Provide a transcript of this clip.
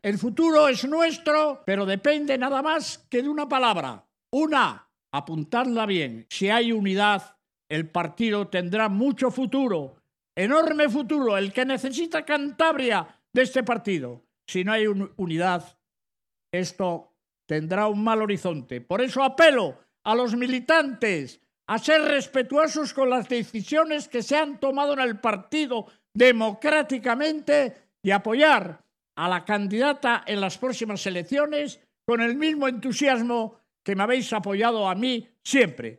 El futuro es nuestro, pero depende nada más que de una palabra. Una, apuntadla bien. Si hay unidad, el partido tendrá mucho futuro, enorme futuro, el que necesita Cantabria de este partido. Si no hay unidad, esto tendrá un mal horizonte. Por eso apelo a los militantes a ser respetuosos con las decisiones que se han tomado en el partido democráticamente y apoyar a la candidata en las próximas elecciones con el mismo entusiasmo que me habéis apoyado a mí siempre.